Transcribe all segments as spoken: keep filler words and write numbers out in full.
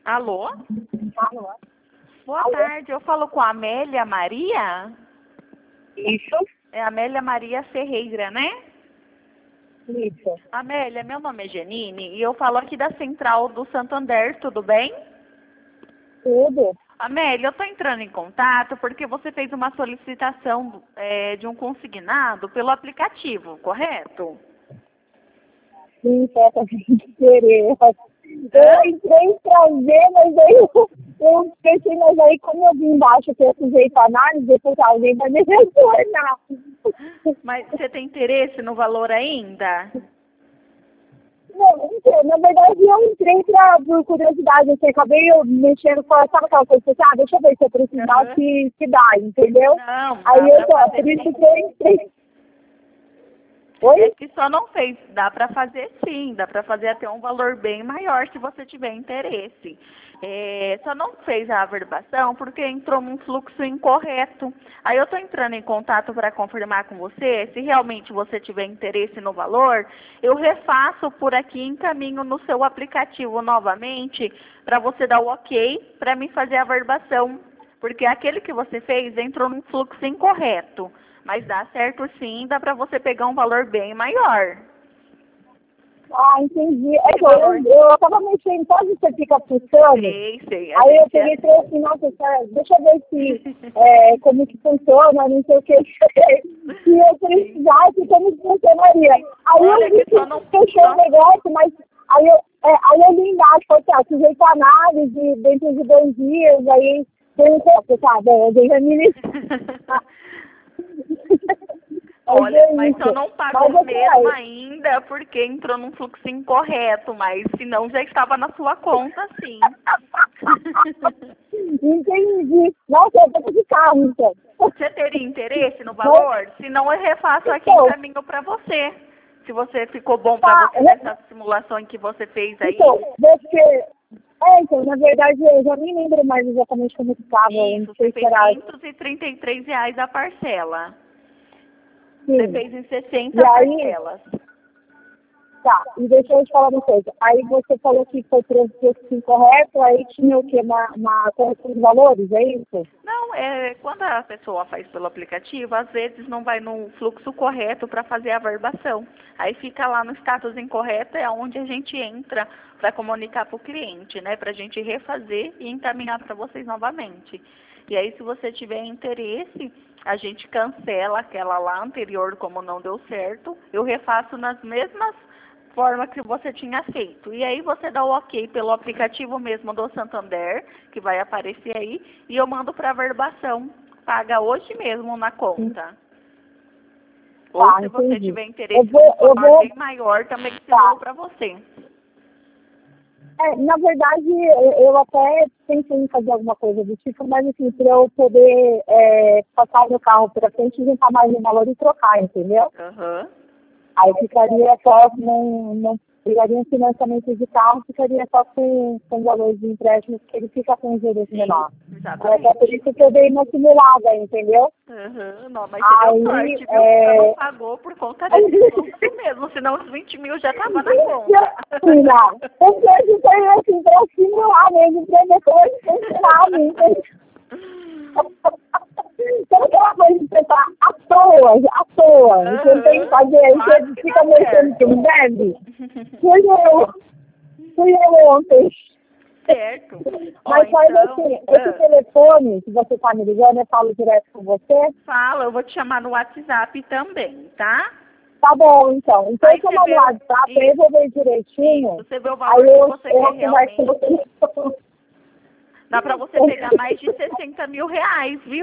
Alô? Alô? Boa Alô? tarde, eu falo com a Amélia Maria? Isso? É a Amélia Maria Ferreira, né? Isso. Amélia, meu nome é Janine e eu falo aqui da Central do Santander, tudo bem? Tudo? Amélia, eu estou entrando em contato porque você fez uma solicitação é, de um consignado pelo aplicativo, correto? Sim, é pra gente querer. Hã? Eu entrei pra ver, mas aí eu, eu pensei, mas aí como eu vi embaixo que eu sujeito a análise, depois alguém vai me retornar. Mas você tem interesse no valor ainda? Não, então, na verdade eu entrei pra, por curiosidade, assim, acabei eu mexendo com, sabe aquela coisa que você, ah, deixa eu ver se eu precisar, Uhum. se, se dá, entendeu? Não, Aí dá eu pra tô, fazer por isso sim. que eu entrei. É Oi? que só não fez. Dá para fazer sim, dá para fazer até um valor bem maior se você tiver interesse. É, só não fez a averbação porque entrou num fluxo incorreto. Aí eu estou entrando em contato para confirmar com você, se realmente você tiver interesse no valor, eu refaço por aqui e encaminho no seu aplicativo novamente para você dar o ok para mim fazer a averbação. Porque aquele que você fez entrou num fluxo incorreto. Mas dá certo sim, dá para você pegar um valor bem maior. Ah, entendi. É que valor? eu, eu tava mexendo, sabe você fica fuçando? Sei, sei. A Aí eu gente peguei é... e falei assim, nossa, cara, deixa eu ver se, é, como que funciona, não sei o que. Se eu precisasse, como que funcionaria. Aí Olha eu vi que só não... que fechou Só... o negócio, mas aí eu, é, aí eu li embaixo, falei assim, ah, sujeito a análise dentro de dois dias, aí tem um pouco, sabe? Eu dei a minha Olha, é mas isso. só não pagou Mas eu mesmo falei, ainda porque entrou num fluxo incorreto, mas senão já estava na sua conta, sim. entendi. Nossa, eu tô de carro, então. Você teria interesse no Mas, valor? Se não, eu refaço aqui e então, encaminho para você. Se você ficou bom para tá, você né? nessa simulação que você fez aí. Então, você... É, então, na verdade, eu já nem lembro mais exatamente como que estava. Eu não Isso, você sei se fez era... quinhentos e trinta e três reais a parcela. Você Sim. fez em E sessenta aí, parcelas. tá, e deixa eu te falar uma coisa. Aí você falou que foi por esse incorreto, aí tinha o quê? Uma, uma correção de valores, é isso? Não, é, quando a pessoa faz pelo aplicativo, às vezes não vai no fluxo correto para fazer a averbação. Aí fica lá no status incorreto, é onde a gente entra para comunicar para o cliente, né? Para a gente refazer e encaminhar para vocês novamente. E aí, se você tiver interesse, a gente cancela aquela lá anterior, como não deu certo. Eu refaço nas mesmas forma que você tinha feito. E aí você dá o ok pelo aplicativo mesmo do Santander, que vai aparecer aí, e eu mando para averbação. Paga hoje mesmo na conta. Ou Tá, se você entendi. tiver Eu interesse num vou, eu valor vou, bem maior, também simulo tá. para você. É, na verdade, eu eu até pensei em fazer alguma coisa do tipo, mas assim, para eu poder é, passar o meu carro para frente, juntar mais um valor e trocar, entendeu? Aham. Aí ficaria só, não, não pegaria um financiamento de carro, ficaria só com, com valor de empréstimo, porque ele fica com um juros Sim, menor. Aí até por exatamente. isso que eu dei uma simulada, entendeu? Uhum. Não, mas você deu Aí, sorte, viu? Só não é... pagou por conta desse fluxo mesmo, senão os vinte mil já tava na conta. Não, eu penso foi assim para simular mesmo, para depois funcionar mesmo. Então aquela coisa de você tá à toa, à toa, você tem que Uhum. fazer, aí Quase você que fica dá mexendo que certo. não deve. Fui eu, fui eu ontem. Certo. Ó, Mas faz então, assim, esse ah, telefone que você tá me ligando, eu falo direto com você, fala, eu vou te chamar no WhatsApp também, tá? tá bom então. Então Aí eu você chamo no vê o... WhatsApp, eu Isso, vou ver isso. direitinho, Você vê o aí valor que eu, você quer eu converso com realmente. você. Dá pra você pegar mais de sessenta mil reais, viu?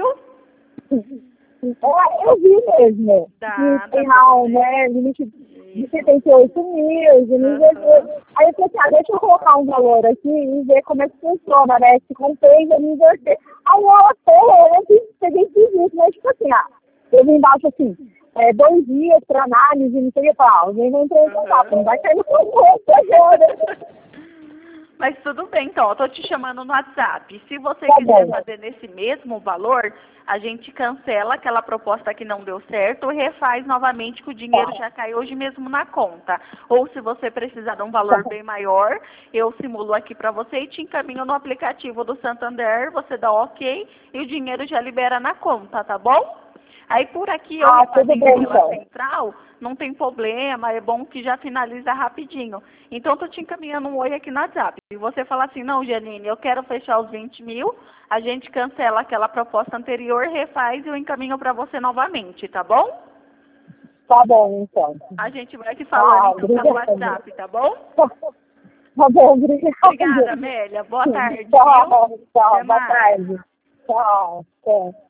É, eu vi mesmo. Que Dá, dá tem pra lá, você. né, limite de Isso. setenta e oito mil, de nível Aham. Aí eu falei assim, ah, deixa eu colocar um valor aqui e ver como é que funciona, né? Se compensa me inverter. Aí ela foi, eu fiz- peguei e fiz isso, mas tipo assim, ah, eu vi embaixo assim, é, dois dias para análise, não sei o que, eu falei, ah, alguém vai entrar em contato, Aham. não vai cair no contato agora. Mas tudo bem, então, eu tô te chamando no WhatsApp. Se você Tá quiser bom. fazer nesse mesmo valor, a gente cancela aquela proposta que não deu certo e refaz novamente que o dinheiro Tá. já cai hoje mesmo na conta. Ou se você precisar de um valor Tá. bem maior, eu simulo aqui para você e te encaminho no aplicativo do Santander, você dá ok e o dinheiro já libera na conta, tá bom? Aí por aqui eu Ah, tudo refazendo bem, pela então. central, não tem problema, é bom que já finaliza rapidinho. Então eu tô te encaminhando um oi aqui no WhatsApp. E você fala assim, não, Janine, eu quero fechar os vinte mil, a gente cancela aquela proposta anterior, refaz e eu encaminho para você novamente, tá bom? Tá bom, então. A gente vai se falando Ah, então pelo obrigada. WhatsApp, tá bom? Tá bom, obrigada. Obrigada, Amélia. Boa tarde, viu? Tchau, tchau, Até boa mais. tarde. Tchau, tchau.